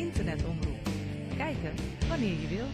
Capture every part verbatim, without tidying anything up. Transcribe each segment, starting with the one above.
internetomroep. Kijken wanneer je wilt.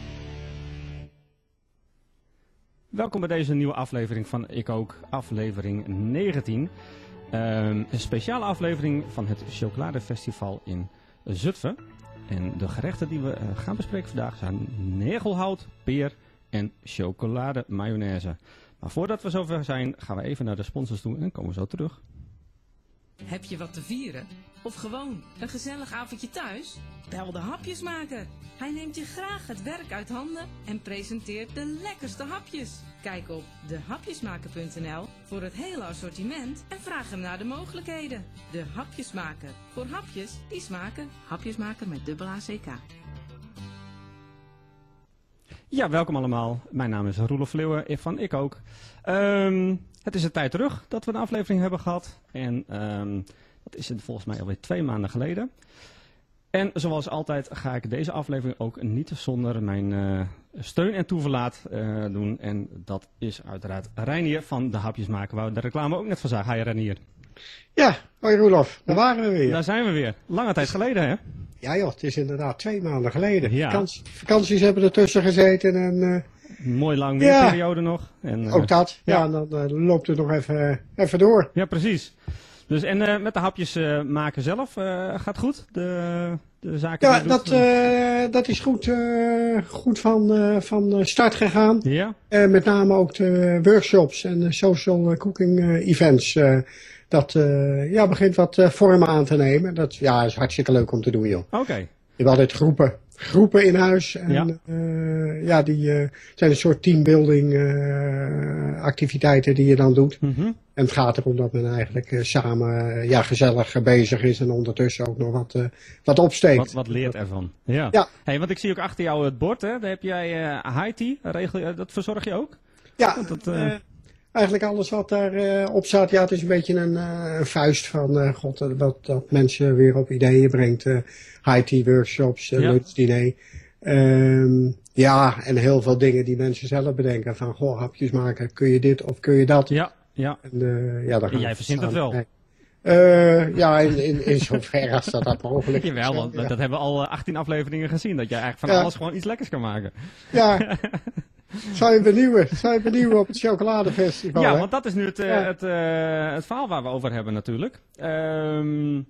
Welkom bij deze nieuwe aflevering van Ik Ook, aflevering negentien. Um, een speciale aflevering van het Chocoladefestival in Zutphen. En de gerechten die we uh, gaan bespreken vandaag zijn negelhout, peer en chocolade mayonaise. Maar voordat we zover zijn, gaan we even naar de sponsors toe en komen we zo terug. Heb je wat te vieren? Of gewoon een gezellig avondje thuis? Bel de hapjesmaker. Hij neemt je graag het werk uit handen en presenteert de lekkerste hapjes. Kijk op de hapjesmaker punt n l voor het hele assortiment en vraag hem naar de mogelijkheden. De Hapjesmaker. Voor hapjes die smaken. Hapjesmaker met dubbel A C K. Ja, welkom allemaal. Mijn naam is Roelof Leeuwen van Ik Ook. Um, het is een tijd terug dat we een aflevering hebben gehad. En um, dat is volgens mij alweer twee maanden geleden. En zoals altijd ga ik deze aflevering ook niet zonder mijn uh, steun en toeverlaat uh, doen. En dat is uiteraard Reinier van de Hapjesmaker, waar we de reclame ook net van zagen. Hi Reinier. Ja, hoi Roelof, daar waren we weer. Daar zijn we weer. Lange tijd geleden, hè? Ja joh, het is inderdaad twee maanden geleden. Ja. Vakantie, vakanties hebben ertussen gezeten en... Uh, Mooi lang ja, weerperiode nog. En, uh, ook dat, ja, ja en dan uh, loopt het nog even, even door. Ja, precies. Dus en uh, met de hapjes uh, maken zelf, uh, gaat goed? De, de zaken Ja, die dat, doet, uh... uh, dat is goed, uh, goed van, uh, van start gegaan. Ja? Uh, met name ook de workshops en de social cooking uh, events. Uh, dat uh, ja, begint wat uh, vormen aan te nemen. Dat ja, is hartstikke leuk om te doen, joh. Oké. Okay. We hebben altijd groepen, groepen in huis. En ja, uh, ja die uh, zijn een soort teambuilding uh, activiteiten die je dan doet. Mm-hmm. En het gaat erom dat men eigenlijk uh, samen uh, ja, gezellig uh, bezig is en ondertussen ook nog wat, uh, wat opsteekt. Wat, wat leert ervan. Ja. Ja. Hey, want ik zie ook achter jou het bord, hè? Daar heb jij uh, high tea, regel je, dat verzorg je ook? Ja, dat, uh... uh, eigenlijk alles wat daar uh, op staat. Ja, het is een beetje een, uh, een vuist van uh, god, uh, wat dat mensen weer op ideeën brengt. Uh, high tea workshops, uh, ja, lunchdiner. Um, ja, en heel veel dingen die mensen zelf bedenken. Van, goh, hapjes maken, kun je dit of kun je dat? Ja, ja. En, uh, ja, dan en jij verzint het wel? Uh, ja, in, in, in zoverre als dat, dat mogelijk is. Jawel, want ja, dat hebben we al achttien afleveringen gezien. Dat jij eigenlijk van ja, alles gewoon iets lekkers kan maken. Ja. Zou je benieuwen? Zou je benieuwen op het chocoladefestival? Ja, hè? want dat is nu het, uh, ja, het, uh, het verhaal waar we over hebben natuurlijk. Um,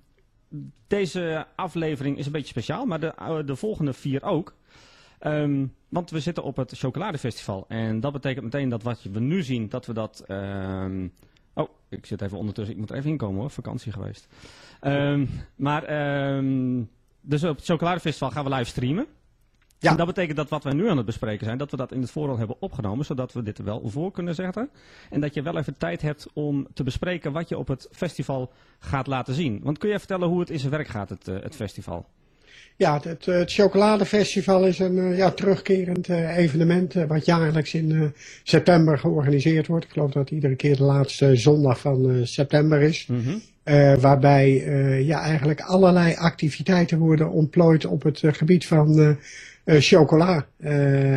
deze aflevering is een beetje speciaal, maar de, uh, de volgende vier ook. Um, want we zitten op het chocoladefestival. En dat betekent meteen dat wat we nu zien, dat we dat... Um, oh, ik zit even ondertussen. Ik moet er even inkomen hoor. Vakantie geweest. Um, maar, um, dus op het chocoladefestival gaan we live streamen. Ja. En dat betekent dat wat wij nu aan het bespreken zijn, dat we dat in het vooral hebben opgenomen, zodat we dit er wel voor kunnen zetten. En dat je wel even tijd hebt om te bespreken wat je op het festival gaat laten zien. Want kun je vertellen hoe het in zijn werk gaat, het, uh, het festival? Ja, het, het Chocoladefestival is een uh, ja, terugkerend uh, evenement uh, wat jaarlijks in uh, september georganiseerd wordt. Ik geloof dat het iedere keer de laatste zondag van uh, september is. Mm-hmm. Uh, waarbij uh, ja, eigenlijk allerlei activiteiten worden ontplooid op het uh, gebied van uh, uh, chocola. Uh,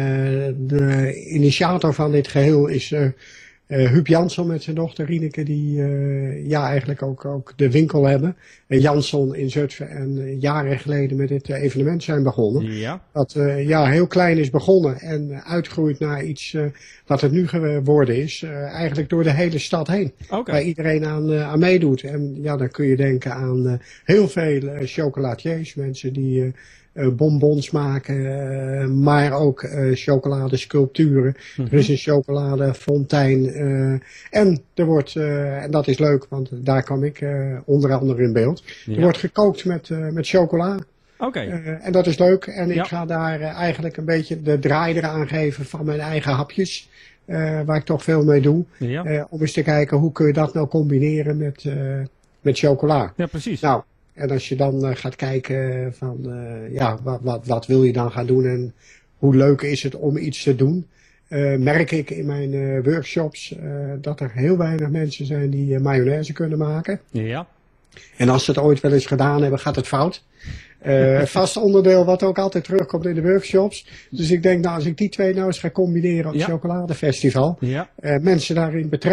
de initiator van dit geheel is uh, uh, Huub Jansson met zijn dochter Rieneke, die uh, ja, eigenlijk ook, ook de winkel hebben. Uh, Jansson in Zutphen en uh, jaren geleden met dit uh, evenement zijn begonnen. Ja. Dat uh, ja, heel klein is begonnen en uh, uitgroeit naar iets uh, wat het nu geworden is. Uh, eigenlijk door de hele stad heen. Okay. Waar iedereen aan, uh, aan meedoet. En ja, dan kun je denken aan uh, heel veel uh, chocolatiers. Mensen die uh, uh, bonbons maken. Uh, maar ook uh, chocoladesculpturen. Mm-hmm. Er is een chocoladefontein. Uh, en er wordt, uh, en dat is leuk, want daar kwam ik uh, onder andere in beeld. Ja. Er wordt gekookt met, uh, met chocola. Okay. Uh, en dat is leuk. En ik ja. ga daar uh, eigenlijk een beetje de draai eraan geven van mijn eigen hapjes. Uh, waar ik toch veel mee doe. Ja. Uh, om eens te kijken hoe kun je dat nou combineren met, uh, met chocola. Ja, precies. Nou, en als je dan uh, gaat kijken van uh, ja, wat, wat, wat wil je dan gaan doen en hoe leuk is het om iets te doen. Uh, merk ik in mijn uh, workshops uh, dat er heel weinig mensen zijn die uh, mayonaise kunnen maken. Ja. En als ze het ooit wel eens gedaan hebben, gaat het fout. Uh, vast onderdeel wat ook altijd terugkomt in de workshops. Dus ik denk, nou, als ik die twee nou eens ga combineren op het ja. chocoladefestival. Ja. Uh, mensen daarin betrek.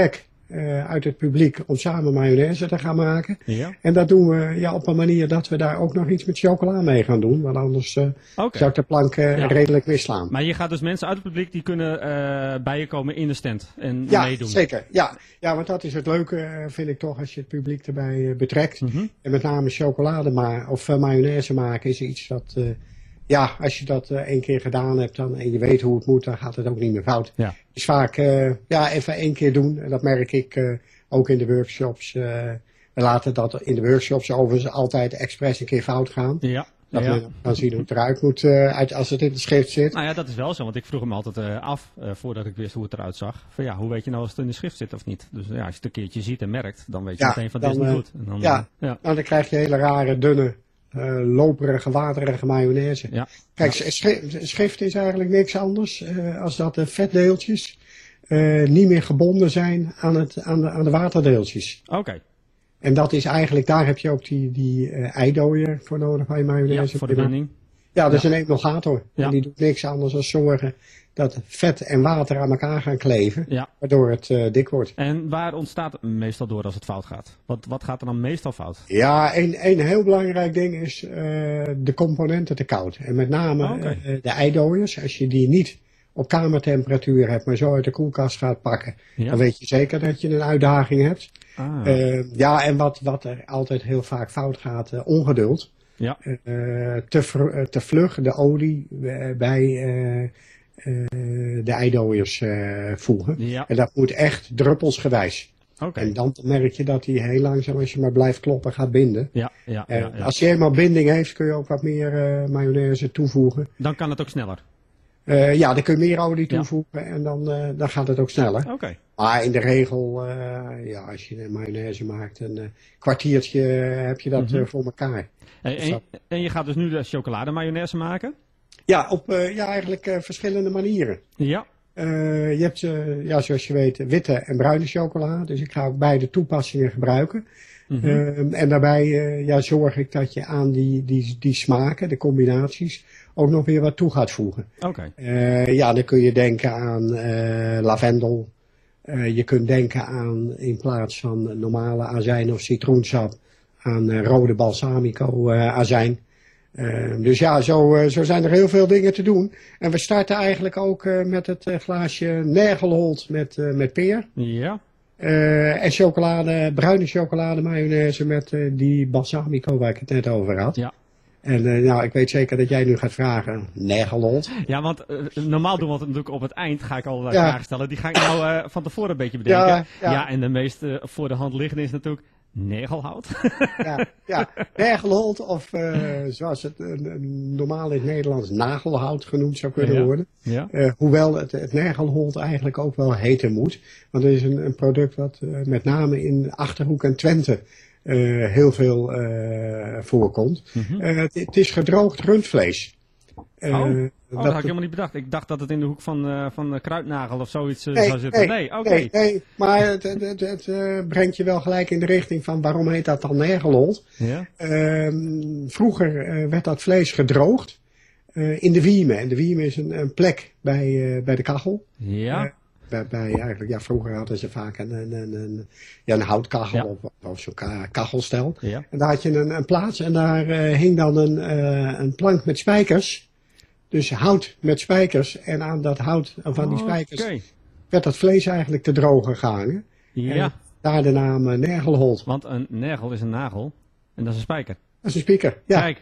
uh, uit het publiek om samen mayonaise te gaan maken. Ja. En dat doen we ja, op een manier dat we daar ook nog iets met chocola mee gaan doen. Want anders uh, okay. zou ik de plank uh, ja. redelijk misslaan. Maar je gaat dus mensen uit het publiek die kunnen uh, bij je komen in de stand en ja, meedoen. Zeker. Ja, ja, want dat is het leuke, uh, vind ik toch, als je het publiek erbij uh, betrekt. Mm-hmm. En met name chocolade ma- of uh, mayonaise maken is iets dat... Uh, Ja, als je dat uh, één keer gedaan hebt dan, en je weet hoe het moet, dan gaat het ook niet meer fout. Ja. Dus vaak uh, ja, even één keer doen. En dat merk ik uh, ook in de workshops. Uh, we laten dat in de workshops overigens altijd expres een keer fout gaan. Ja. Dat ja. we dan zien hoe het eruit moet uh, uit, als het in de schrift zit. Nou ja, dat is wel zo, want ik vroeg hem altijd uh, af, uh, voordat ik wist hoe het eruit zag. Van ja, hoe weet je nou als het in de schrift zit of niet? Dus ja, als je het een keertje ziet en merkt, dan weet je ja, meteen van dan, dit is niet uh, goed. En dan, ja, uh, ja. Nou, dan krijg je hele rare, dunne, uh, loperige, waterige mayonaise. Ja. Kijk, ja. schrift, schrift is eigenlijk niks anders uh, als dat de vetdeeltjes uh, niet meer gebonden zijn aan, het, aan, de, aan de waterdeeltjes. Oké. Okay. En dat is eigenlijk, daar heb je ook die, die uh, eidooier voor nodig bij mayonaise. Ja, voor de binding. Ja, dat is ja. een emulgator. Ja. En die doet niks anders dan zorgen dat vet en water aan elkaar gaan kleven. Ja. Waardoor het uh, dik wordt. En waar ontstaat het meestal door als het fout gaat? Wat, wat gaat er dan meestal fout? Ja, een, een heel belangrijk ding is uh, de componenten te koud. En met name oh, okay. uh, de eidooiers. Als je die niet op kamertemperatuur hebt, maar zo uit de koelkast gaat pakken. Ja. Dan weet je zeker dat je een uitdaging hebt. Ah. Uh, ja, en wat, wat er altijd heel vaak fout gaat, uh, ongeduld. Ja. Uh, te, vr- te vlug de olie uh, bij uh, uh, de eidooiers uh, voegen. Ja. En dat moet echt druppelsgewijs. Okay. En dan merk je dat hij heel langzaam, als je maar blijft kloppen, gaat binden. Ja, ja, uh, ja, ja. Als je eenmaal binding heeft, kun je ook wat meer uh, mayonaise toevoegen. Dan kan het ook sneller? Uh, ja, dan kun je meer olie toevoegen ja. en dan, uh, dan gaat het ook sneller. Oké. Okay. Maar in de regel, uh, ja, als je een mayonaise maakt, een uh, kwartiertje heb je dat mm-hmm. uh, voor elkaar. Hey, en, en je gaat dus nu de chocolademayonaise maken? Ja, op uh, ja, eigenlijk uh, verschillende manieren. Ja. Uh, je hebt, uh, ja, zoals je weet, witte en bruine chocola. Dus ik ga ook beide toepassingen gebruiken. Mm-hmm. Uh, en daarbij uh, ja, zorg ik dat je aan die, die, die smaken, de combinaties, ook nog weer wat toe gaat voegen. Oké. Okay. Uh, ja, dan kun je denken aan uh, lavendel. Uh, je kunt denken aan, in plaats van normale azijn of citroensap, aan uh, rode balsamico uh, azijn. Uh, dus ja, zo, uh, zo zijn er heel veel dingen te doen. En we starten eigenlijk ook uh, met het uh, glaasje Nergelholt met, uh, met peer. Ja. Uh, en chocolade, bruine chocolade mayonaise met uh, die balsamico waar ik het net over had. Ja. En uh, nou, ik weet zeker dat jij nu gaat vragen, Nergelholt. Ja, want uh, normaal doen we het natuurlijk op het eind, ga ik al uh, ja. vragen stellen. Die ga ik nou uh, van tevoren een beetje bedenken. Ja, ja. ja en de meest uh, voor de hand liggende is natuurlijk negelhout. ja, ja, Nergelholt of uh, zoals het uh, normaal in het Nederlands nagelhout genoemd zou kunnen ja. worden. Ja. Uh, hoewel het, het Nergelholt eigenlijk ook wel heten moet. Want het is een, een product wat uh, met name in Achterhoek en Twente uh, heel veel uh, voorkomt. Mm-hmm. Uh, het, het is gedroogd rundvlees. Uh, oh, oh dat, dat had ik helemaal niet bedacht. Ik dacht dat het in de hoek van, uh, van kruidnagel of zoiets uh, nee, zou zitten. Nee, nee oké. Okay. Nee, nee, maar het, het, het, het uh, brengt je wel gelijk in de richting van waarom heet dat dan Nergelholt. Ja. Uh, vroeger uh, werd dat vlees gedroogd uh, in de Wieme. En de Wieme is een, een plek bij, uh, bij de kachel. Ja. Uh, bij, bij eigenlijk, ja, vroeger hadden ze vaak een, een, een, een, ja, een houtkachel ja. of, of zo'n kachelstel. Ja. En daar had je een, een plaats en daar uh, hing dan een, uh, een plank met spijkers. Dus hout met spijkers. En aan dat hout, of aan die spijkers, okay. werd dat vlees eigenlijk te drogen gehangen. Ja. En daar de naam uh, Nergelholt. Want een nergel is een nagel. En dat is een spijker. Dat is een spieker, ja. Kijk.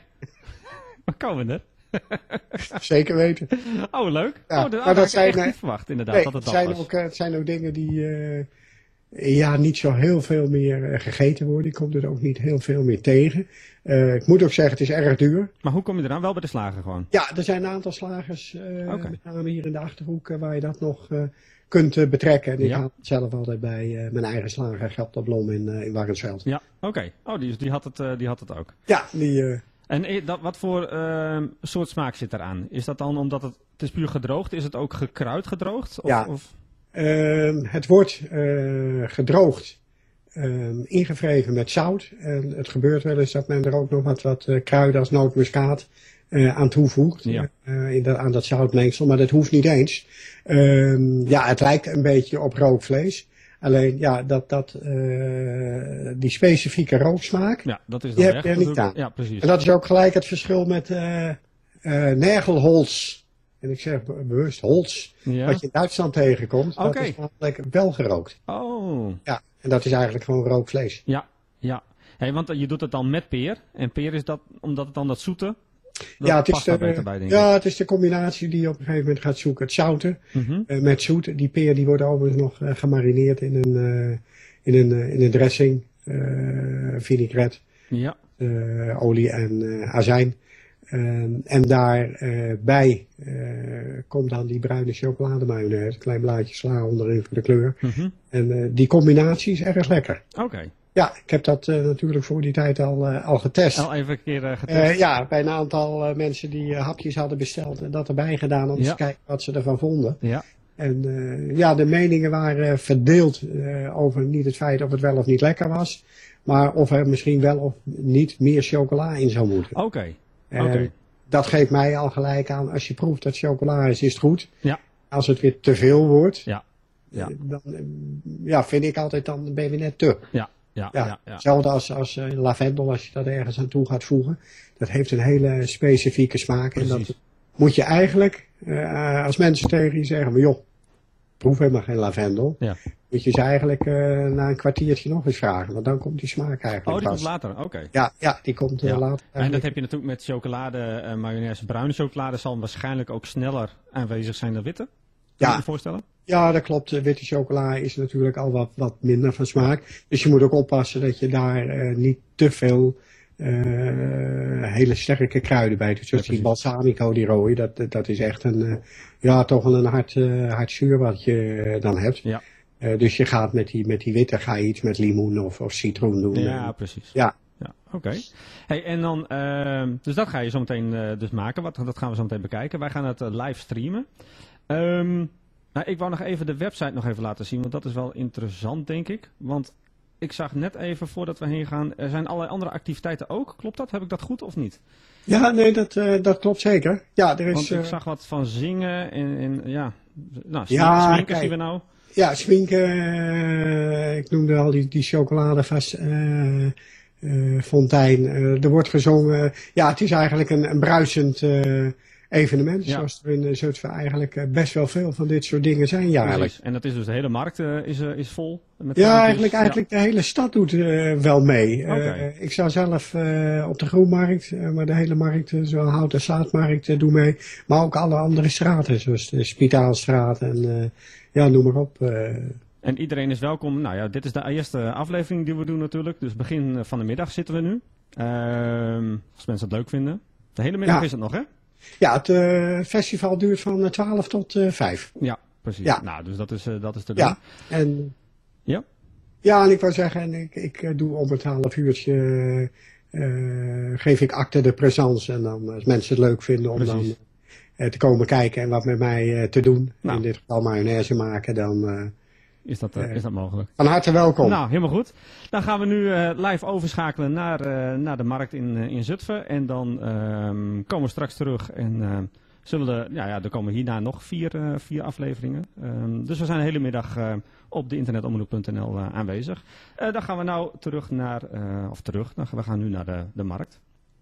Waar komen we er? Zeker weten. Oh, leuk. Ja, oh, dat had ik zijn, echt niet verwacht, inderdaad. Nee, dat het, het, dat zijn was. ook, het zijn ook dingen die uh, ja, niet zo heel veel meer uh, gegeten worden. Ik kom er ook niet heel veel meer tegen. Uh, ik moet ook zeggen, het is erg duur. Maar hoe kom je eraan? Wel bij de slager gewoon? Ja, er zijn een aantal slagers, uh, okay. met name hier in de Achterhoek, uh, waar je dat nog uh, kunt uh, betrekken. En ik ja. ga zelf altijd bij uh, mijn eigen slager, Gelder Blom in, uh, in Warnsveld. Ja, oké. Okay. Oh, die, die, had het, uh, die had het ook. Ja, die... Uh, En dat, wat voor uh, soort smaak zit eraan? Is dat dan omdat het, het is puur gedroogd? Is het ook gekruid gedroogd? Of, ja, of? Uh, het wordt uh, gedroogd, uh, ingevreven met zout. En het gebeurt wel eens dat men er ook nog wat, wat uh, kruiden als nootmuskaat uh, aan toevoegt. Ja. Uh, in de, aan dat zoutmengsel, maar dat hoeft niet eens. Uh, ja, het lijkt een beetje op rookvlees. Alleen ja, dat, dat, uh, die specifieke rooksmaak, Ja, dat is die dan heb weg. je er niet natuurlijk. aan. Ja, precies. En dat is ook gelijk het verschil met uh, uh, nergelholz. En ik zeg bewust holz, Ja. wat je in Duitsland tegenkomt, Oké. dat is namelijk wel gerookt. Oh, Ja, en dat is eigenlijk gewoon rookvlees. ja, ja. Hey, want je doet het dan met peer. En peer is dat, omdat het dan dat zoete, dat ja, het is past daar de, beter bij, denk ik. ja, het is de combinatie die je op een gegeven moment gaat zoeken. Het zouten Mhm. uh, met zoet. Die peer die wordt overigens nog uh, gemarineerd in een, uh, in een, uh, in een dressing, uh, vinaigrette, Ja, uh, olie en uh, azijn. Uh, en daarbij uh, uh, komt dan die bruine chocolademayonaise, een klein blaadje sla onderin voor de kleur. Mhm. En uh, die combinatie is erg lekker. Oké. Ja, ik heb dat uh, natuurlijk voor die tijd al, uh, al getest. Al even een keer uh, getest. Uh, ja, bij een aantal uh, mensen die uh, hapjes hadden besteld en dat erbij gedaan om Ja. te kijken wat ze ervan vonden. Ja, En uh, ja, de meningen waren verdeeld uh, over niet het feit of het wel of niet lekker was, maar of er misschien wel of niet meer chocola in zou moeten. oké. En Oké. dat geeft mij al gelijk aan, als je proeft dat chocola is, is het goed. Ja. Als het weer te veel wordt, Ja. Ja. uh, dan uh, ja, vind ik altijd, dan ben je weer net te. Ja, ja, Ja, ja. ja. hetzelfde als, als uh, lavendel, als je dat ergens aan toe gaat voegen. Dat heeft een hele specifieke smaak. En Precies. dat moet je eigenlijk, uh, als mensen tegen je zeggen, maar joh, proef helemaal geen lavendel. Ja. Moet je ze eigenlijk uh, na een kwartiertje nog eens vragen. Want dan komt die smaak eigenlijk Oh, die komt pas. later, oké. Ja, ja, die komt uh, Ja. later. En dat heb je natuurlijk met chocolade, uh, mayonaise, bruine chocolade zal waarschijnlijk ook sneller aanwezig zijn dan witte. Kan je Ja. je voorstellen? Ja, dat klopt. De witte chocola is natuurlijk al wat, wat minder van smaak. Dus je moet ook oppassen dat je daar uh, niet te veel uh, hele sterke kruiden bij doet. Zoals Ja, die precies. balsamico, die rode, dat, dat is echt een, uh, ja, toch wel een hard, uh, hard zuur wat je uh, dan hebt. Ja. Uh, dus je gaat met die, met die witte ga je iets met limoen of, of citroen doen. Ja, En, precies. ja. Ja, oké. Hey, en dan, uh, dus dat ga je zo meteen uh, dus maken. Wat, dat gaan we zo meteen bekijken. Wij gaan het uh, live streamen. Um, nou, ik wou nog even de website nog even laten zien, want dat is wel interessant, denk ik. Want ik zag net even, voordat we heen gaan, er zijn allerlei andere activiteiten ook. Klopt dat? Heb ik dat goed of niet? Ja, nee, dat, uh, dat klopt zeker. Ja, er is, Want ik uh, zag wat van zingen en, en ja, nou, Ja, sminken kijk. zien we nou. ja, sminken, uh, ik noemde al die, die chocoladevast, uh, uh, fontein. Uh, er wordt gezongen. Ja, het is eigenlijk een, een bruisend uh, evenement. Ja. Zoals er in uh, Zutphen eigenlijk uh, best wel veel van dit soort dingen zijn jaarlijks. Precies. En dat is dus de hele markt uh, is, uh, is vol. Met Ja, kraampjes. eigenlijk, eigenlijk de hele stad doet uh, wel mee. Uh, Oké. ik zou zelf uh, op de Groenmarkt, uh, maar de hele markt, uh, zoals Hout- en Zaadmarkt, uh, doe mee. Maar ook alle andere straten, zoals de Spitaalstraat en uh, ja, noem maar op. Uh, En iedereen is welkom. Nou ja, dit is de eerste aflevering die we doen natuurlijk. Dus begin van de middag zitten we nu. Ehm, als mensen het leuk vinden. De hele middag Ja. is het nog, hè? ja, het uh, festival duurt van twaalf tot uh, vijf. Ja, precies. Ja. Nou, dus dat is, uh, dat is te doen. Ja, en, Ja? ja, en ik wou zeggen, en ik, ik uh, doe om het half uurtje, uh, geef ik acte de présence. En dan, als mensen het leuk vinden om Precies. dan uh, te komen kijken en wat met mij uh, te doen. Nou. In dit geval mayonaise maken, dan uh, Is dat, uh, Eh. is dat mogelijk? van harte welkom. Nou, helemaal goed. Dan gaan we nu uh, live overschakelen naar, uh, naar de markt in, uh, in Zutphen. En dan um, komen we straks terug en uh, zullen de, ja, ja, er komen hierna nog vier, uh, vier afleveringen. Um, dus we zijn de hele middag uh, op de internetomroep punt n l uh, aanwezig. Uh, dan gaan we nou terug naar, uh, of terug, dan gaan we gaan nu naar de, de markt.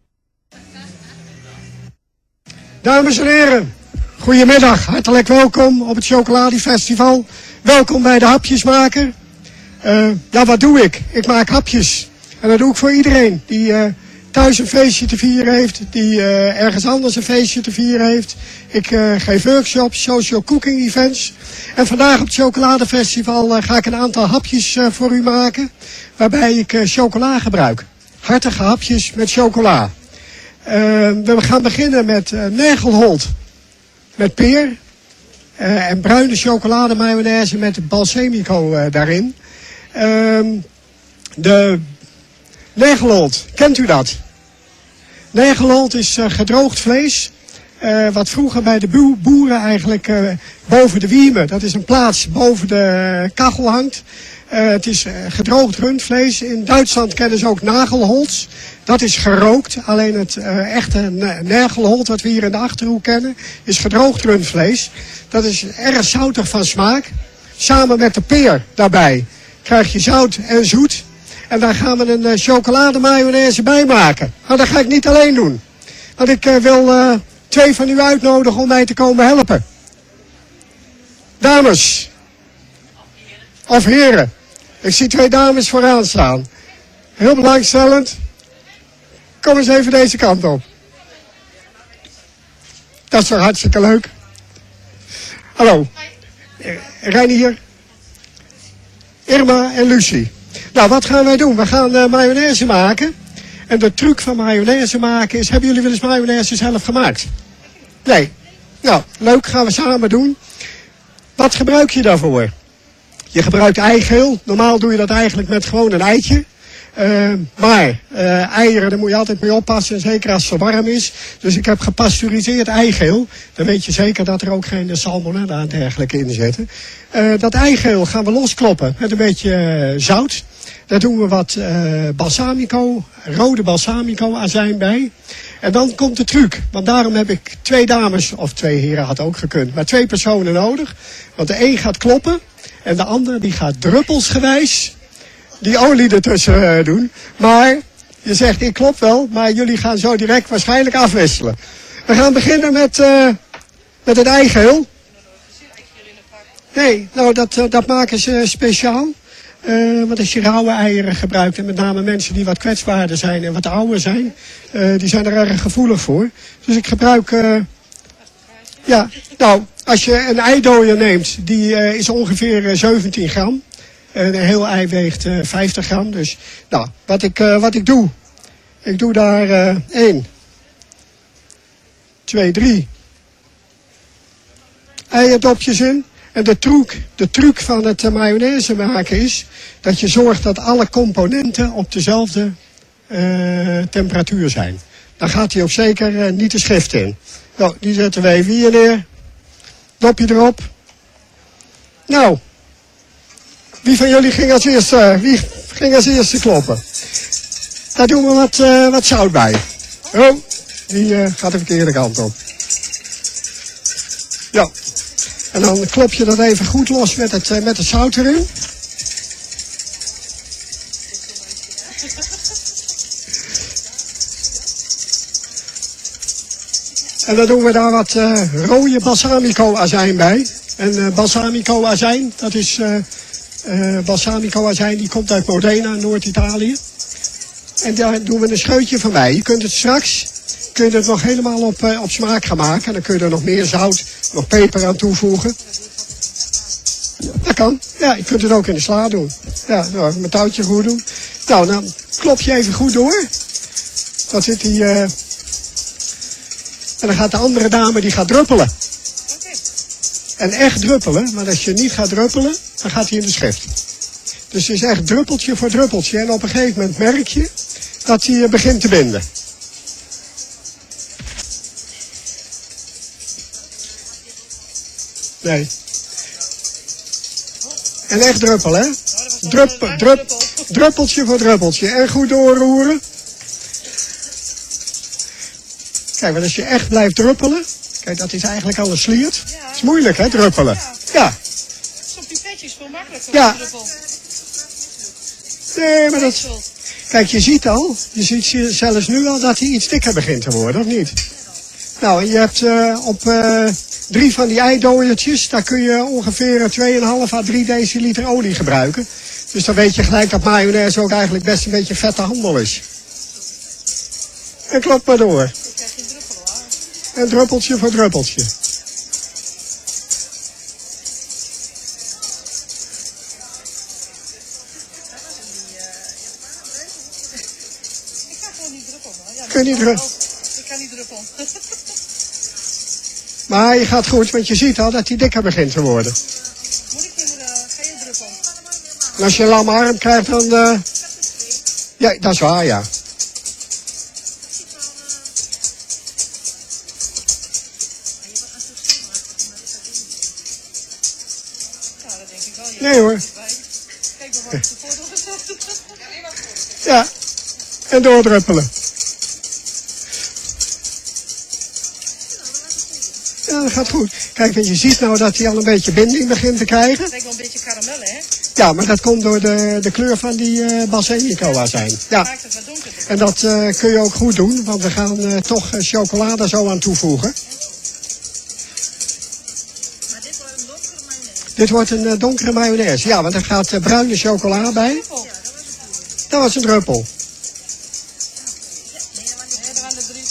Dames en heren, goedemiddag. Hartelijk welkom op het Chocoladefestival. Welkom bij de hapjesmaker. Uh, ja, wat doe ik? Ik maak hapjes. En dat doe ik voor iedereen die uh, thuis een feestje te vieren heeft, die uh, ergens anders een feestje te vieren heeft. Ik uh, geef workshops, social cooking events. En vandaag op het Chocoladefestival uh, ga ik een aantal hapjes uh, voor u maken, waarbij ik uh, chocola gebruik. Hartige hapjes met chocola. Uh, we gaan beginnen met uh, nergelholt met peer uh, en bruine chocolademayonaise met balsamico uh, daarin. Uh, de nergelholt, kent u dat? Nergelholt is uh, gedroogd vlees, uh, wat vroeger bij de boe- boeren eigenlijk uh, boven de wiemen, dat is een plaats boven de kachel hangt. Uh, het is uh, gedroogd rundvlees. In Duitsland kennen ze ook nagelholz. Dat is gerookt. Alleen het uh, echte nergelholt wat we hier in de Achterhoek kennen, is gedroogd rundvlees. Dat is erg zoutig van smaak. samen met de peer daarbij, krijg je zout en zoet. En daar gaan we een uh, chocolademayonaise bij maken. Maar dat ga ik niet alleen doen. Want ik uh, wil uh, twee van u uitnodigen om mij te komen helpen. Dames. Of heren. Ik zie twee dames vooraan staan. Heel belangstellend. Kom eens even deze kant op. Dat is toch hartstikke leuk. Hallo. Reinier. Irma en Lucie. Nou, wat gaan wij doen? We gaan uh, mayonaise maken. En de truc van mayonaise maken is... Hebben jullie wel eens mayonaise zelf gemaakt? Nee. Nou, leuk. Gaan we samen doen. Wat gebruik je daarvoor? Je gebruikt eigeel. Normaal doe je dat eigenlijk met gewoon een eitje. Uh, maar uh, eieren, daar moet je altijd mee oppassen. Zeker als het warm is. Dus ik heb gepasteuriseerd eigeel. Dan weet je zeker dat er ook geen salmonella en dergelijke in zitten. Uh, dat eigeel gaan we loskloppen met een beetje uh, zout. Daar doen we wat uh, balsamico, rode balsamico azijn bij. En dan komt de truc. Want daarom heb ik twee dames, of twee heren had ook gekund, maar twee personen nodig. Want de een gaat kloppen en de ander die gaat druppelsgewijs die olie ertussen uh, doen. Maar je zegt ik klop wel, maar jullie gaan zo direct waarschijnlijk afwisselen. We gaan beginnen met, uh, met het eigeel. Nee, nou dat, uh, dat maken ze speciaal. Uh, want als je rauwe eieren gebruikt, en met name mensen die wat kwetsbaarder zijn en wat ouder zijn, uh, die zijn er erg gevoelig voor. Dus ik gebruik, uh, ja, nou, als je een eidooier neemt, die uh, is ongeveer uh, zeventien gram. Uh, een heel ei weegt uh, vijftig gram. Dus, nou, wat ik, uh, wat ik doe, ik doe daar uh, één, twee, drie eierdopjes in. En de truc, de truc van het uh, mayonaise maken is dat je zorgt dat alle componenten op dezelfde uh, temperatuur zijn. Dan gaat hij ook zeker uh, niet de schrift in. Nou, die zetten we even hier neer. Dopje erop. Nou, wie van jullie ging als eerste, wie ging als eerste kloppen? Daar doen we wat, uh, wat zout bij. Oh, die uh, gaat de verkeerde kant op. Ja. En dan klop je dat even goed los met het, uh, met het zout erin. En dan doen we daar wat uh, rode balsamico azijn bij. En uh, balsamico azijn, dat is uh, uh, balsamico azijn, die komt uit Modena, Noord-Italië. En daar doen we een scheutje van bij. Je kunt het straks, kun je het nog helemaal op, uh, op smaak gaan maken. En dan kun je er nog meer zout, nog peper aan toevoegen. Dat kan. Ja, je kunt het ook in de sla doen. Ja, nou, mijn touwtje goed doen. Nou, dan klop je even goed door. Dan zit die... Uh... En dan gaat de andere dame, die gaat druppelen. En echt druppelen, want als je niet gaat druppelen, dan gaat hij in de schrift. Dus het is echt druppeltje voor druppeltje. En op een gegeven moment merk je dat hij begint te binden. Nee. En echt druppelen, hè? Druppel, drup, druppeltje voor druppeltje. En goed doorroeren. Kijk, want als je echt blijft druppelen... Kijk, dat is eigenlijk al een sliert. Het is moeilijk, hè, druppelen. Ja. Zo'n pipetje is veel makkelijker ja. dan druppel. Nee, maar dat... Kijk, je ziet al, je ziet zelfs nu al dat hij iets dikker begint te worden, of niet? Nou, je hebt uh, op uh, drie van die eidooiertjes, daar kun je ongeveer twee komma vijf à drie deciliter olie gebruiken. Dus dan weet je gelijk dat mayonaise ook eigenlijk best een beetje vette handel is. En klop maar door. En druppeltje voor druppeltje. Kun je niet druppelen? Ik kan niet druppelen. Maar je gaat goed, want je ziet al dat hij dikker begint te worden. Moet ik in de geen druppelen? En als je een lamme arm krijgt, dan... Uh... Ja, dat is waar, ja. Ja, dat denk ik wel. Nee hoor. Kijk maar wat het voordeel is. Ja, en doordruppelen. Ja, ja, dat gaat goed. Kijk, want je ziet nou dat hij al een beetje binding begint te krijgen. Het lijkt wel een beetje karamel, hè? Ja, maar dat komt door de, de kleur van die uh, balsamico zijn. Ja. Maakt het wat donkerder. En dat uh, kun je ook goed doen, want we gaan uh, toch uh, chocolade zo aan toevoegen. Maar dit wordt een donkere mayonaise. Dit wordt een uh, donkere mayonaise. Ja, want er gaat uh, bruine chocola bij. Oh. Dat was een druppel. Nee, er waren er drie.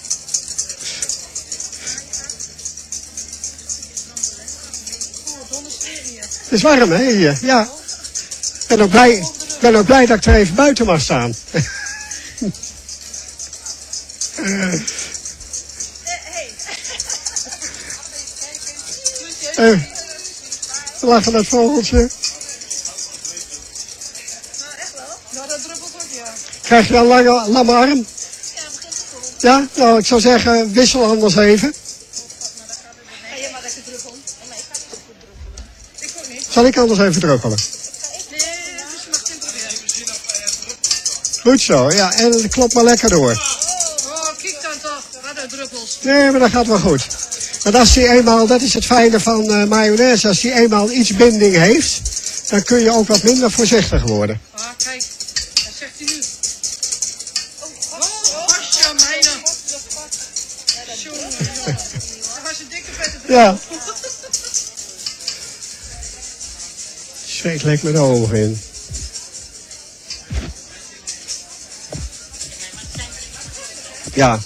Oh, donder sfeer hier. Het is warm, hè, hier? Ja. Ik ben ook blij, ik ben ook blij dat ik er even buiten mag staan. uh, uh, lachen dat vogeltje. Nou, echt wel? Nou, dat druppelt ook, ja. Krijg je een lange, lamme arm? Ja, het begint te komen. Ja? Nou, ik zou zeggen, wissel anders even. Ga je maar lekker druppelen. Oh, maar ik ga niet zo goed druppelen. Ik ook niet. Zal ik anders even druppelen? Nee, dus je mag het proberen. Goed zo, ja. En klop maar lekker door. Oh, kijk dan toch. Wat een druppels. Nee, maar dat gaat wel goed. Want als die eenmaal, dat is het fijne van uh, mayonaise, als die eenmaal iets binding heeft, dan kun je ook wat minder voorzichtig worden. Ah, kijk. Wat zegt hij nu? Oh, gastje, mijne. Jongen, jongen. Dat was een dikke vette druppel. Ja. Zweet lekker met de ogen in. Ja.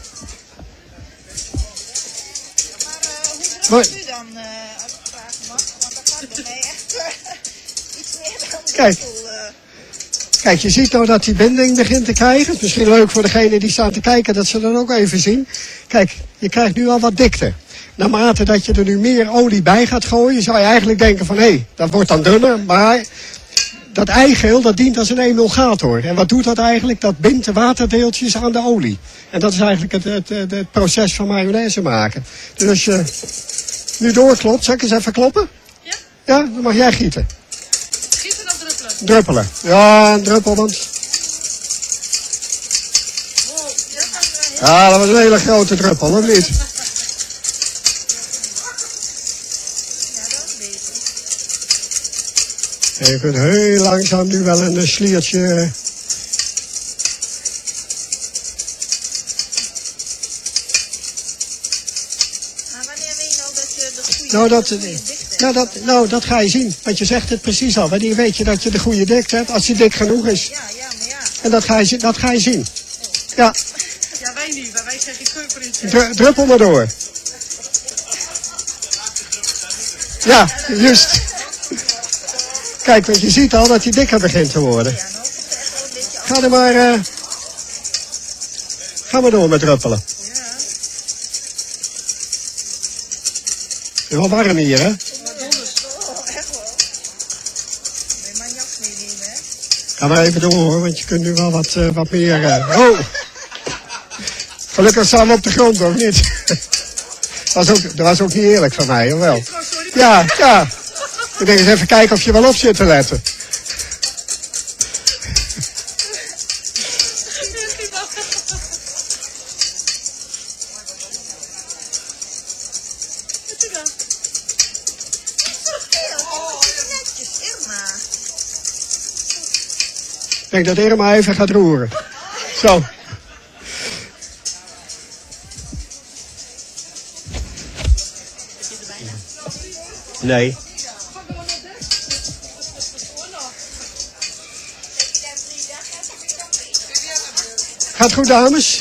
Maar, Nu dan, uh, als ik vragen mag, want dat gaat bij mij echt uh, iets meer dan Kijk. druppel, uh. kijk, je ziet nou dat die binding begint te krijgen. Het is misschien leuk voor degenen die staan te kijken dat ze dat ook even zien. Kijk, je krijgt nu al wat dikte. Naarmate dat je er nu meer olie bij gaat gooien, zou je eigenlijk denken van hé, hey, dat wordt dan dunner. Maar dat eigeel, dat dient als een emulgator. En wat doet dat eigenlijk? Dat bindt de waterdeeltjes aan de olie. En dat is eigenlijk het, het, het, het proces van mayonaise maken. Dus als je nu doorklopt, zal ik eens even kloppen? Ja? Ja, dan mag jij gieten. Gieten of druppelen? Druppelen. Ja, een druppel, want... Wow, dat gaat wel heel... Ja, dat was een hele grote druppel, of niet? Ja, dat is beter. En je kunt heel langzaam nu wel een eh, sliertje... Maar wanneer weet je nou dat je de goede, Nou dat, de goede dikte hebt? nou, dat, nou, dat ga je zien. Want je zegt het precies al. Wanneer weet je dat je de goede dikte hebt? Als die dik genoeg is. Ja, ja, maar ja. En dat ga je, zi- dat ga je zien. Ja, Ja, wij niet, maar wij zeggen keuper in het dru- druppel maar door. Ja, juist. Kijk, want je ziet al dat hij dikker begint te worden. Ja, nou, het is echt wel een beetje af. Ga er maar, eh, ga maar door met druppelen. Ja, Het is wel warm hier, hè? maar donders. Oh, echt wel. Nee, mijn jas meenemen, hè? Ga maar even door, hoor, want je kunt nu wel wat, uh, wat meer... Uh... Oh! Gelukkig staan we op de grond, of niet? Dat was ook, dat was ook niet eerlijk van mij, of wel? Oh, sorry. Ja, ja. Ik denk eens even kijken of je wel op zit te letten. Wat is dat? Oh, netjes, Irma. Ik denk dat Irma even gaat roeren. Zo. Nee. Gaat goed, dames?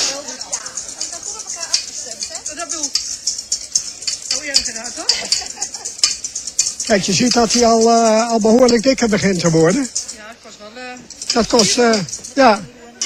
Dat bedoel ik. Oh, jij hebt gedaan, toch? Kijk, je ziet dat hij al, uh, al behoorlijk dikker begint te worden. Ja, het kost wel... Uh... Dat kost, uh, ja.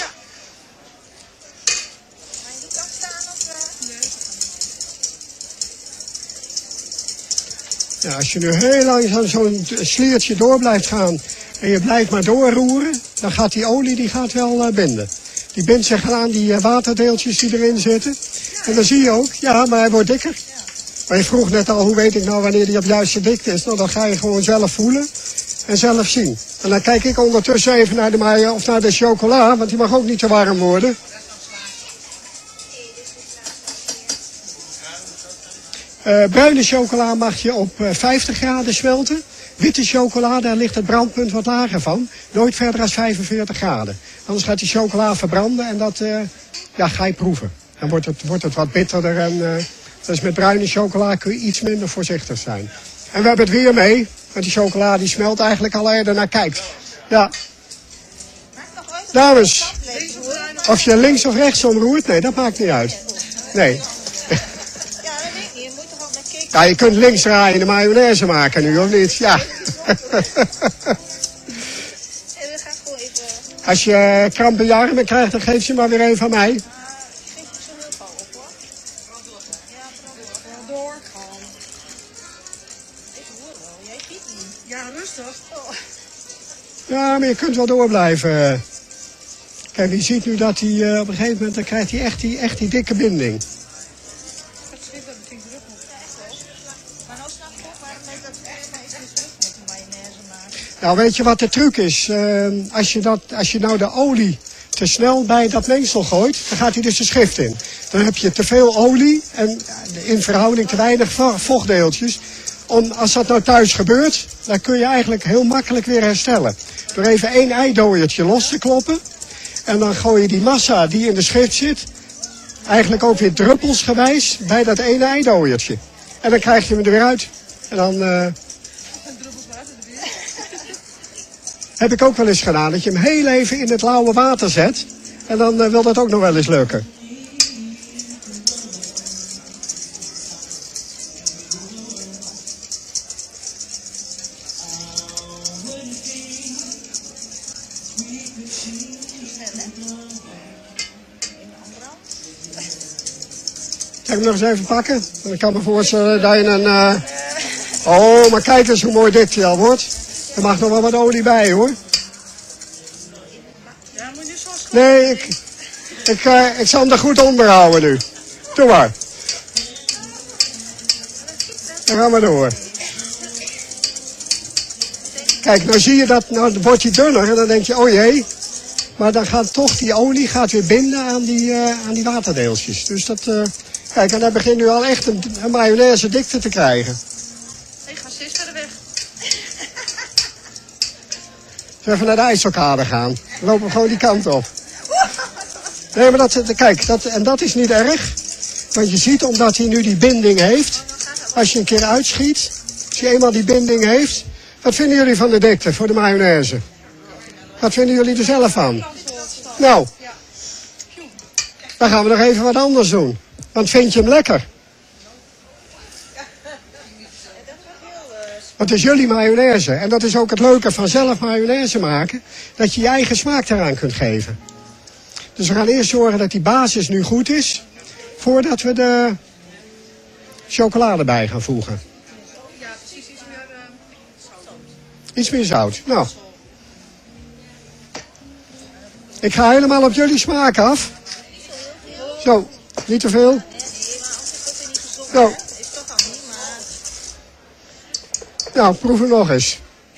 Ja, als je nu heel langzaam zo'n sliertje door blijft gaan en je blijft maar doorroeren, dan gaat die olie die gaat wel uh, binden. Die bindt zich aan die uh, waterdeeltjes die erin zitten. En dan zie je ook, ja, maar hij wordt dikker. Maar je vroeg net al, hoe weet ik nou wanneer die op juiste dikte is? Nou, dan ga je gewoon zelf voelen en zelf zien. En dan kijk ik ondertussen even naar de, mayo, of naar de chocola, want die mag ook niet te warm worden. Uh, bruine chocola mag je op uh, vijftig graden smelten. Witte chocola, daar ligt het brandpunt wat lager van. Nooit verder dan vijfenveertig graden. Anders gaat die chocola verbranden en dat uh, ja, ga je proeven. Dan wordt het, wordt het wat bitterder en uh, dus met bruine chocola kun je iets minder voorzichtig zijn. En we hebben het weer mee, want die chocola die smelt eigenlijk al eerder naar kijkt. Ja. Dames, of je links of rechts omroert, nee, dat maakt niet uit. Nee. Ja, dat weet ik niet. Je moet toch ook naar kijken. Ja, je kunt links draaien en de mayonaise maken nu, of niet? Ja. En we gaan gewoon even... Als je kramp in je armen krijgt, dan geef je maar weer even aan mij. Geef je zo heel gauw op, hoor. Ja, gewoon door. Gewoon. Ik hoor wel. Jij giet niet. Ja, rustig. Oh. Ja, maar je kunt wel door blijven. Kijk, je ziet nu dat hij uh, op een gegeven moment, dan krijgt hij echt die, echt die dikke binding. Dat schip dat vind ik druk moet. Maar nou snap ik ook waarom ik dat helemaal iets niet druk met de mayonaise maken. Nou, weet je wat de truc is? Uh, als, je dat, als je nou de olie te snel bij dat mengsel gooit, dan gaat hij dus de schrift in. Dan heb je te veel olie en in verhouding te weinig vo- vochtdeeltjes. Om, als dat nou thuis gebeurt, dan kun je eigenlijk heel makkelijk weer herstellen. Door even één eidooiertje los te kloppen. En dan gooi je die massa die in de schrift zit, eigenlijk ook weer druppelsgewijs bij dat ene eidooiertje. En dan krijg je hem er weer uit. En dan uh, heb ik ook wel eens gedaan, dat je hem heel even in het lauwe water zet. En dan uh, wil dat ook nog wel eens lukken. Zal ik hem nog eens even pakken? Ik kan me voorstellen dat je een... Uh... Oh, maar kijk eens hoe mooi dit al wordt. Er mag nog wel wat olie bij, hoor. Ja, moet je zo schoon. Nee, ik, ik, uh, ik zal hem er goed onder houden nu. Doe maar. Dan gaan we door. Kijk, nou zie je dat, nou wordt hij dunner en dan denk je, oh jee. Maar dan gaat toch die olie gaat weer binden aan die, uh, aan die waterdeeltjes. Dus dat... Uh, Kijk, en dan begint nu al echt een, een mayonaise dikte te krijgen. Ik ga steeds verder weg. Zullen we even naar de IJsselkade gaan? Dan lopen we gewoon die kant op. Nee, maar dat, kijk, dat, en dat is niet erg. Want je ziet, omdat hij nu die binding heeft. Als je een keer uitschiet, als je eenmaal die binding heeft. Wat vinden jullie van de dikte voor de mayonaise? Wat vinden jullie er zelf van? Nou, dan gaan we nog even wat anders doen. Want vind je hem lekker? Want het is jullie mayonaise. En dat is ook het leuke van zelf mayonaise maken. Dat je je eigen smaak eraan kunt geven. Dus we gaan eerst zorgen dat die basis nu goed is. Voordat we de chocolade bij gaan voegen. Ja, precies. Iets meer uh, zout. Iets meer zout. Nou. Ik ga helemaal op jullie smaak af. Zo. Niet te veel? Nee, maar als ik dat niet gezond Nou. heb, is dat dan niet, maar... Nou, proef hem nog eens.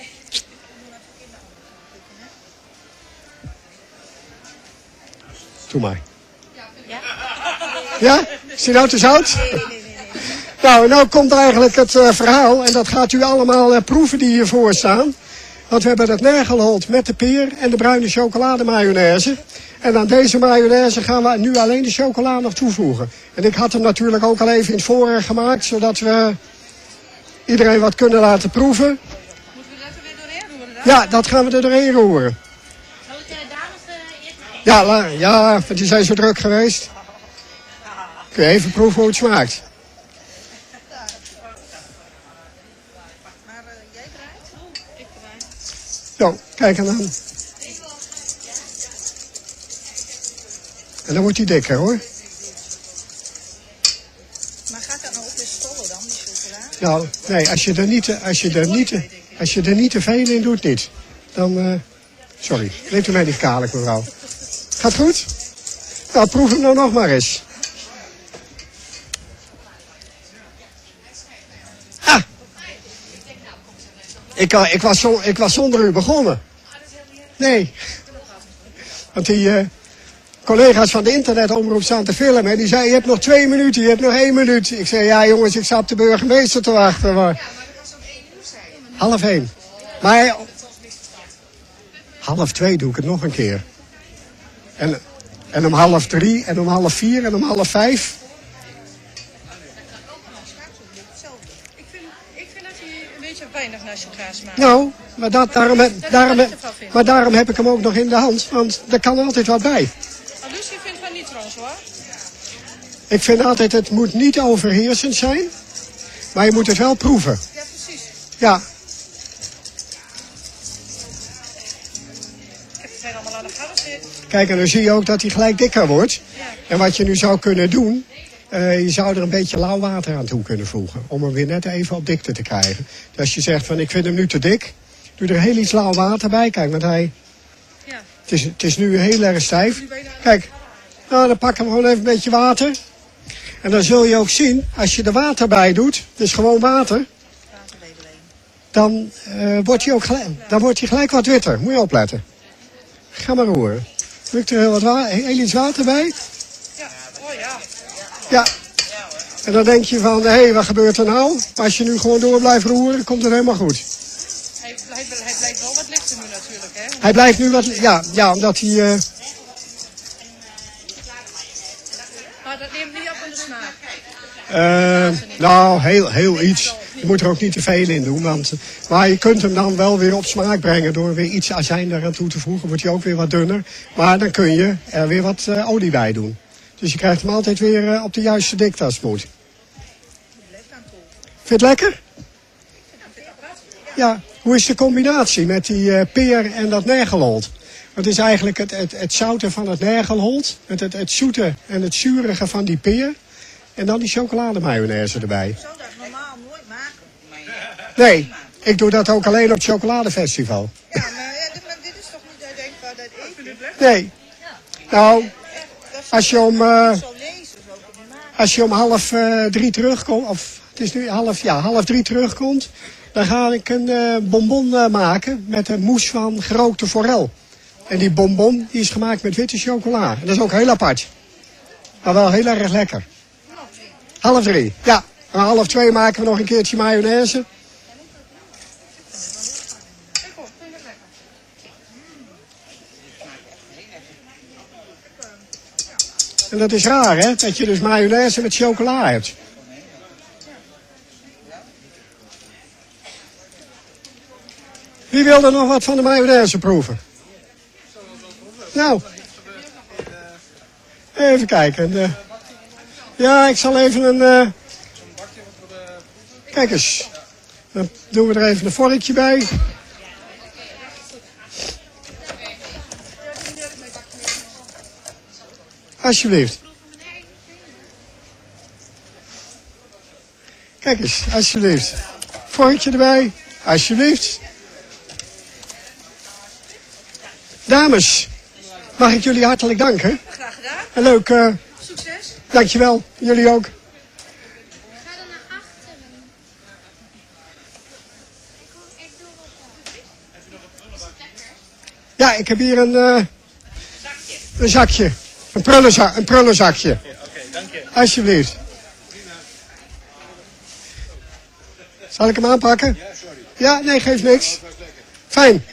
Doe maar. Ja? Ja? Is die nou te zout? Nee, nee, nee, nee. Nou, nou komt eigenlijk het uh, verhaal. En dat gaat u allemaal uh, proeven die hiervoor staan. Want we hebben het nergelold met de peer en de bruine chocolademayonaise. En aan deze mayonaise gaan we nu alleen de chocola nog toevoegen. En ik had hem natuurlijk ook al even in het voorraad gemaakt, zodat we iedereen wat kunnen laten proeven. Moeten we er even weer doorheen roeren dan? Ja, dat gaan we er doorheen roeren. Zal ik de dames uh, eerst... Ja, la, ja, want die zijn zo druk geweest. Kun je even proeven hoe het smaakt. Maar uh, jij draait? Ik draai. Zo, kijk en dan. En dan wordt hij dikker, hoor. Maar gaat dat nou ook weer stollen dan, die chocola? Nou, nee, als je er niet, te- als je er niet, te- als je er niet te veel in doet, niet. Dan, uh, sorry, neemt u mij niet kwalijk, mevrouw. Gaat goed? Nou, proef hem nou nog maar eens. Ah! Ik, uh, ik, was zo, ik was zonder u begonnen. Nee. Want die, uh, collega's van de internetomroep staan te filmen. En die zei, je hebt nog twee minuten, je hebt nog één minuut. Ik zei, ja jongens, ik sta op de burgemeester te wachten. Maar... Ja, maar dat was om één uur zijn. Half één. Maar half twee doe ik het nog een keer. En, en om half drie, en om half vier, en om half vijf. Ik vind, ik vind dat hij een beetje weinig naar zijn kaas maakt. Nou, maar, dat, daarom, heb- daarom, heb- maar daarom heb ik hem ook nog in de hand. Want er kan altijd wat bij. Maar Lucie vindt van niet trouwens hoor. Ik vind altijd, het moet niet overheersend zijn. Maar je moet het wel proeven. Ja, precies. Ja, Ik heb het zijn allemaal aan de gang zitten. kijk, en dan zie je ook dat hij gelijk dikker wordt. Ja. En wat je nu zou kunnen doen, eh, je zou er een beetje lauw water aan toe kunnen voegen. Om hem weer net even op dikte te krijgen. Dus als je zegt van ik vind hem nu te dik, doe er heel iets lauw water bij. Kijk, want hij, Ja. het, is, het is nu heel erg stijf. Kijk, nou dan pakken we gewoon even een beetje water. En dan zul je ook zien, als je er water bij doet, dus gewoon water. Dan, eh, wordt hij ook gelijk, dan wordt hij gelijk wat witter. Moet je opletten. Ga maar roeren. Doe ik er heel, wat wa- heel iets water bij? Ja. Oh ja. Ja. En dan denk je van, hé, hey, wat gebeurt er nou? Maar als je nu gewoon door blijft roeren, komt het helemaal goed. Hij, hij, hij blijft wel wat lichter nu natuurlijk hè. Hij blijft nu wat, ja, ja omdat hij, eh, Maar dat neemt niet op in de smaak. eh, nou, heel, heel iets. Je moet er ook niet te veel in doen. Want, maar je kunt hem dan wel weer op smaak brengen door weer iets azijn eraan toe te voegen. Wordt hij ook weer wat dunner. Maar dan kun je er weer wat eh, olie bij doen. Dus je krijgt hem altijd weer eh, op de juiste dikte als het moet. Vind je het lekker? Ja, hoe is de combinatie met die eh, peer en dat nergelholt? Het is eigenlijk het, het, het zoute van het nergelholt, het, het, het zoete en het zurige van die peer. En dan die chocolademayonaise erbij. Ik zou dat normaal nooit maken. Nee, ik doe dat ook alleen op het chocoladefestival. Ja, maar, ja, dit, maar dit is toch niet uitdenkbaar dat eten? Nee. Nou, als je om, eh, Zo lezen, zo kunnen maken. als je om half eh, drie terugkomt, of het is nu half, ja, half drie terugkomt, dan ga ik een eh, bonbon eh, maken met een mousse van gerookte forel. En die bonbon die is gemaakt met witte chocola. En dat is ook heel apart. Maar wel heel erg lekker. Half drie, ja. En half twee maken we nog een keertje mayonaise. En dat is raar, hè? Dat je dus mayonaise met chocola hebt. Wie wil er nog wat van de mayonaise proeven? Nou. Even kijken. eh. Ja, ik zal even een... eh, Kijk eens. Dan doen we er even een vorkje bij. Alsjeblieft. Kijk eens, alsjeblieft. Vorkje erbij. Alsjeblieft. Dames, mag ik jullie hartelijk danken. Graag gedaan. En leuk, eh, Succes. dankjewel. Jullie ook. Ga dan naar achteren. Ik, ik doe wat. Ja, ik heb hier een, eh, een zakje. Een prullenza een prullenzakje. Oké, dank je. Alsjeblieft. Zal ik hem aanpakken? Ja, sorry. Ja, nee, geeft niks. Fijn.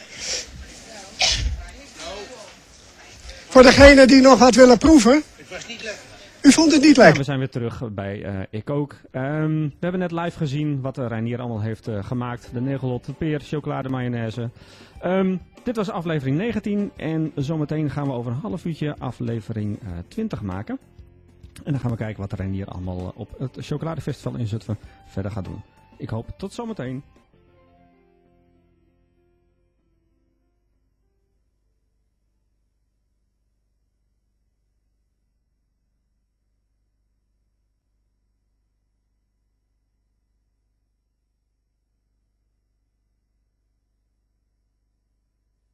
Voor degenen die nog wat willen proeven. Het was niet lekker. U vond het niet Ja, lekker. we zijn weer terug bij eh, Ik Ook. Ehm, we hebben net live gezien wat uh, Reinier allemaal heeft uh, gemaakt. De negelhot, de peer, chocolade, mayonaise. Ehm, dit was aflevering negentien en zometeen gaan we over een half uurtje aflevering uh, twintig maken. En dan gaan we kijken wat Reinier allemaal uh, op het chocoladefestival in Zutphen verder gaat doen. Ik hoop tot zometeen.